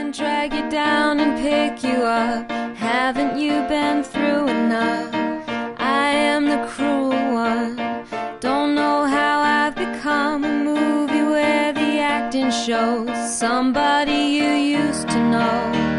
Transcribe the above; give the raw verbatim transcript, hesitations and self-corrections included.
and drag you down and pick you up. Haven't you been through enough? I am the cruel one. Don't know how I've become a movie where the acting shows somebody you used to know.